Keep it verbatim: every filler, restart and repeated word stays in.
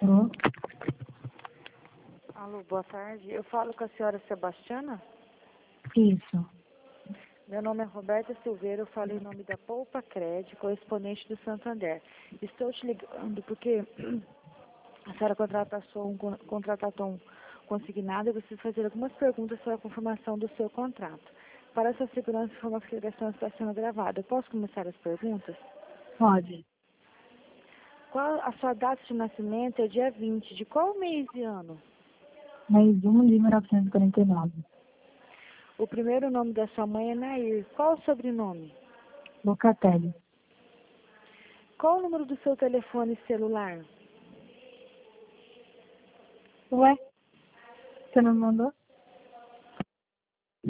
Alô? Alô, boa tarde. Eu falo com a senhora Sebastiana? Isso. Meu nome é Roberta Silveira, eu falo em nome da Poupa Cred, correspondente do Santander. Estou te ligando porque a senhora contratou um, contratou um consignado e eu preciso fazer algumas perguntas sobre a confirmação do seu contrato. Para a sua segurança, a informação que a ligação está sendo gravada. Eu posso começar as perguntas? Pode. Qual a sua data de nascimento? É dia vinte. De qual mês e ano? Mês um de mil novecentos e quarenta e nove. O primeiro nome da sua mãe é Nair. Qual o sobrenome? Locatelli. Qual o número do seu telefone celular? Ué? Você não mandou?